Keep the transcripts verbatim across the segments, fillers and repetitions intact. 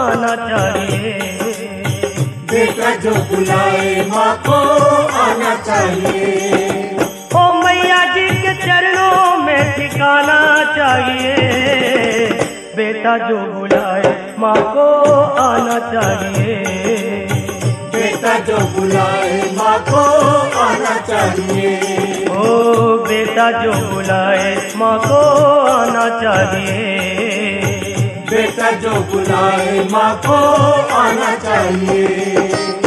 आना चाहिए। बेटा जो बुलाए माँ को आना चाहिए। ओ मैया जी के चरणों में ठिकाना चाहिए। बेटा जो बुलाए माँ को आना चाहिए। बेटा जो बुलाए माँ को आना चाहिए। ओ बेटा जो बुलाए माँ को आना चाहिए। बेटा जो बुलाए माँ को आना चाहिए।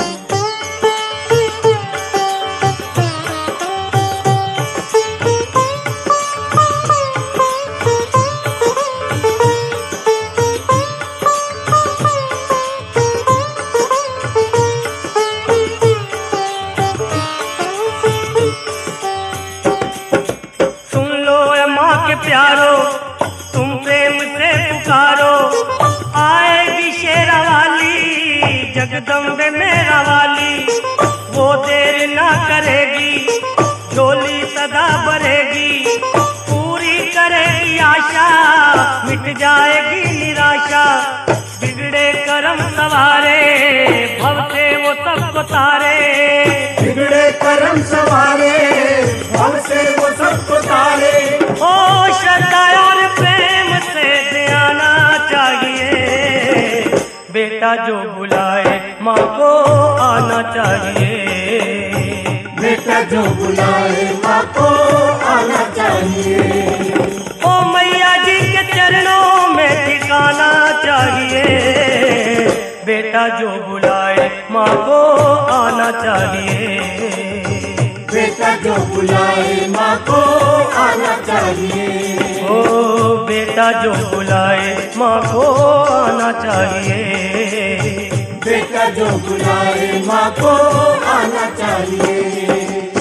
प्यारो तुम प्रेम से पुकारो, आएगी शेरा वाली जगदम्बे मेरा वाली। वो देर ना करेगी, झोली सदा भरेगी, पूरी करेगी आशा, मिट जाएगी निराशा। बिगड़े करम सवारे, भव से वो सबको तारे। बिगड़े करम सवारे, भव से वो सबको तारे। ओ श्रद्धा और प्रेम से ध्याना चाहिए। बेटा जो बुलाए माँ को आना चाहिए। बेटा जो बुलाए माँ को आना चाहिए। ओ मैया जी के चरणों में ठिकाना चाहिए। बेटा जो बुलाए माँ को आना चाहिए। बेटा जो बुलाए माँ को आना चाहिए। ओ बेटा जो बुलाए माँ को आना चाहिए। बेटा जो बुलाए माँ को आना चाहिए।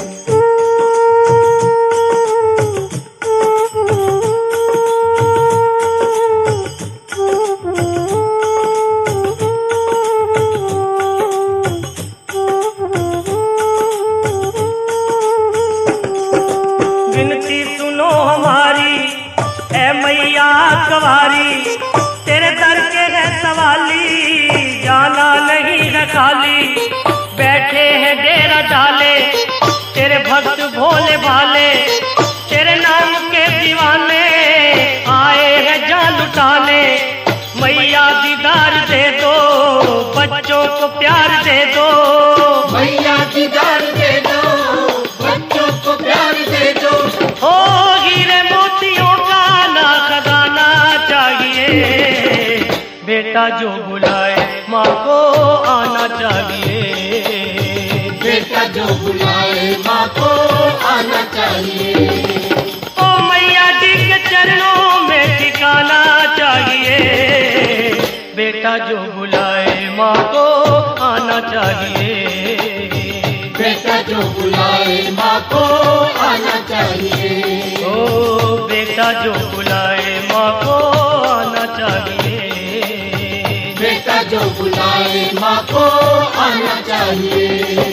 विनती सुनो हमारी ऐ मैया कवारी, तेरे दर के है सवाली, जाना नहीं है खाली। बैठे हैं डेरा डाले तेरे भक्त भोले भाले, तेरे नाम के दीवाने आए हैं जान लुटाने। मैया दीदार दे दो, बच्चों को प्यार दे दो। मैया दीदार दे दो, बच्चों को प्यार दे दो। ओ हीरे मोतियों का ना खजाना चाहिए। बेटा जो बुलाए माँ को आना चाहिए। बेटा जो बुलाए माँ को आना चाहिए। ओ मैया जी के चरणों में ठिकाना चाहिए। बेटा जो बुलाए माँ को आना चाहिए। बेटा जो बुलाए माँ को आना चाहिए। ओ बेटा जो बुलाए माँ को आना चाहिए। बेटा जो बुलाए माँ को आना चाहिए।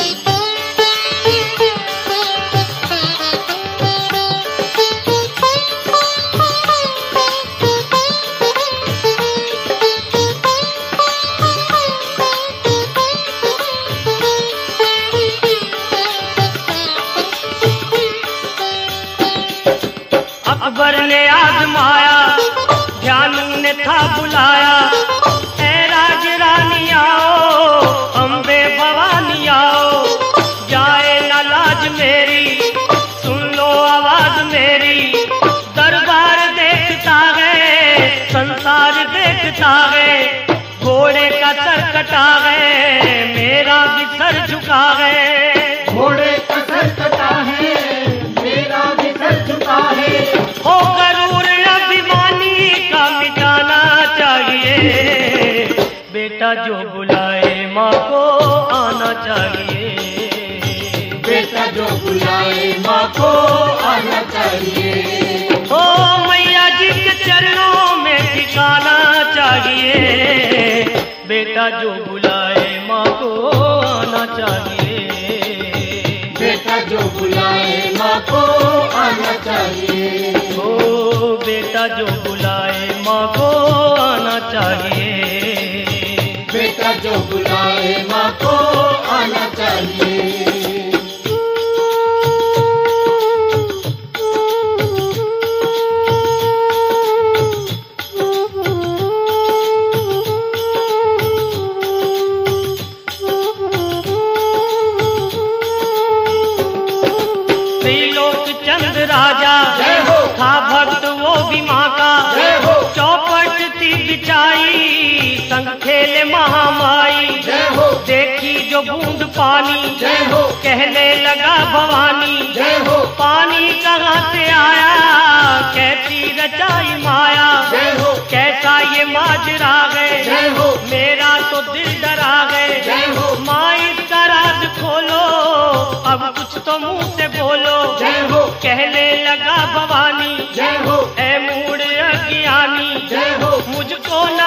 अकबर ने आजमाया, ध्यानु ने था बुलाया। ऐ राज रानी आओ, अम्बे भवानी आओ। जाए न लाज मेरी, सुन लो आवाज मेरी। दरबार देखता है, संसार देखता है। घोड़े का सर कटा है, मेरा भी सर झुका है। घोड़े का सर कटा है, मेरा भी सर झुका है। हो गरूर अभिमानी का मिटाना चाहिए। बेटा जो बुलाए माँ को आना चाहिए। बेटा जो बुलाए माँ को आना चाहिए। ओ मैया जी के चरणों में ठिकाना चाहिए। बेटा जो बुलाए माँ को आना चाहिए। बेटा जो बुलाए माँ को आना चाहिए। ओ बेटा जो बुलाए माँ को आना चाहिए। बेटा जो बुलाए माँ को आना चाहिए। त्रिलोक चंद राजा जय हो। था भक्त वो भी माँ का, जय हो। चौपट थी बिछाई संग खेले महामाई, जय हो। देखी जो बूंद पानी जय हो। कहने लगा भवानी, जय हो। पानी कहाँ से आया कैसी रचाई माया, जय हो। कैसा ये माजरा गए जय हो। मेरा तो दिल डरा गए, जय हो। माँ इसका राज खोलो अब कुछ तो मुंह से बोलो, जय हो। कहने लगा भवानी, जय हो। ऐ मूड अज्ञानी, जय हो। मुझको न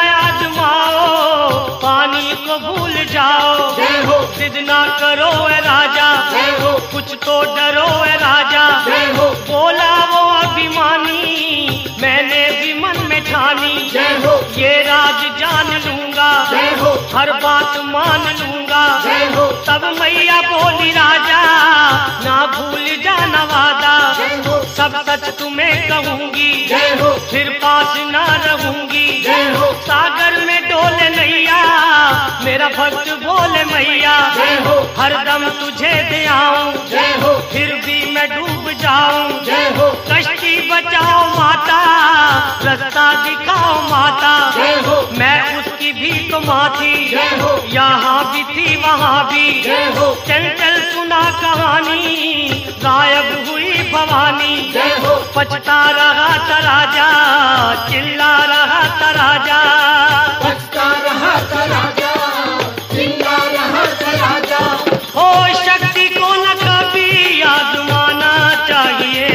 आजमाओ पानी को भूल जाओ, जय हो। जिद ना करो ए राजा, जय हो। कुछ तो डरो ए राजा, जय हो। बोला वो अभिमानी, मैंने भी मन में ठानी, जय हो। ये राज जान लूंगा, जय हो। हर बात मान लूंगा, जय हो। तब मैया बोली राजा ना भूल जाना वादा, जय हो। सब सच तुम्हें कहूंगी, जय हो। फिर पास ना रहूंगी, जय हो। सागर में डोले नैया मेरा भक्त बोले मैया, जय हो। हरदम तुझे दे आऊं, जय हो। फिर भी मैं डूब जाऊं, जय हो। कश्ती बचाओ माता, रास्ता दिखाओ माता, जय हो। मैं उसकी भी तो माँ थी, जय हो। यहाँ भी थी वहाँ भी, जय हो। चंचल सुना कहानी गायब हुई भवानी, जय हो। पछता रहा था राजा चिल्ला रहा था राजा, बचता रहा था राजा, चिल्ला रहा था राजा। हो शक्ति को न कभी आजमाना चाहिए,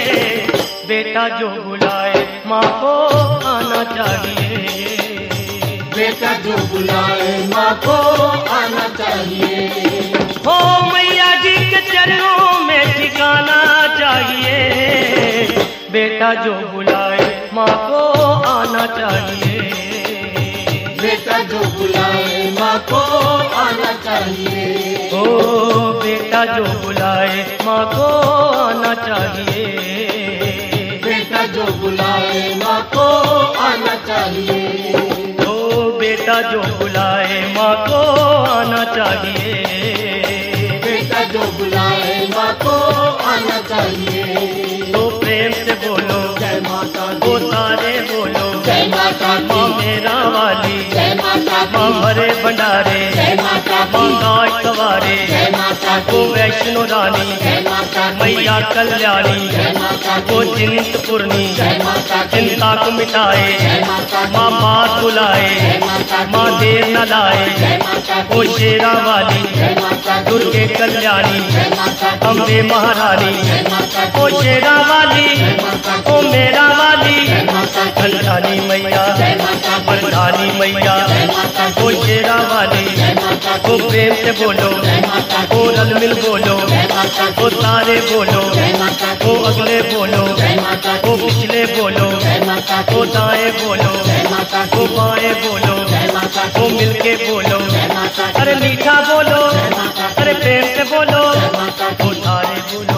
बेटा जो बुलाए माँ को आना चाहिए, बेटा जो बुलाए माँ को आना चाहिए। हो मैया जी के चरणों में ठिकाना चाहिए, बेटा जो बुलाए माँ को आना चाहिए, बेटा जो बुलाए माँ को आना चाहिए। ओ बेटा जो बुलाए माँ को आना चाहिए, बेटा जो बुलाए माँ को आना चाहिए। ओ बेटा जो बुलाए माँ को आना चाहिए, बेटा जो बुलाए माँ को आना चाहिए। तो प्रेम से बोलो जय माता वो दी, सारे बोलो जय माता माँ दी, मेरा वाली, जय माता माँ दी, भरे भंडारे, जय माता माँ दी, गाय सवारे, जय माता वो दी, वैष्णो रानी, जय माता दी, मैया कल्याणी, जय माता वो दी, चिंतपूर्णी, जय माता दी, चिंता को मिटाए, जय माता दी, माँ बात बुलाए, जय माता दी, माँ देर न लाए, जय माता दी, ओ शेरा वाली, जय माता दी, दुर्गे कल्याणी, जय माता दी, अम्बे महारानी, जय माता दी, ओ शेरा वाली, जय माता दी, ओ मेरा वाली, जय माता दी, कल्याणी मैया, जय माता दी, वरदानी मैया, जय माता दी, ओ शेरा वाली, जय माता ओ दी, प्रेम से बोलो, जय माता दी, ओ रलमिल बोलो, जय माता दी, ओ सारे बोलो, जय माता दी, ओ अगले बोलो, जय माता ओ दी, पिछले बोलो, जय माता दी, ओ दाएं बोलो, जय माता ओ दी, बाएं बोलो, जय माता दी, ओ मिलके बोलो, जय माता दी, अरे मीठा बोलो, जय माता दी, अरे प्रेम से बोलो, जय माता दी, ओ सारे बोलो।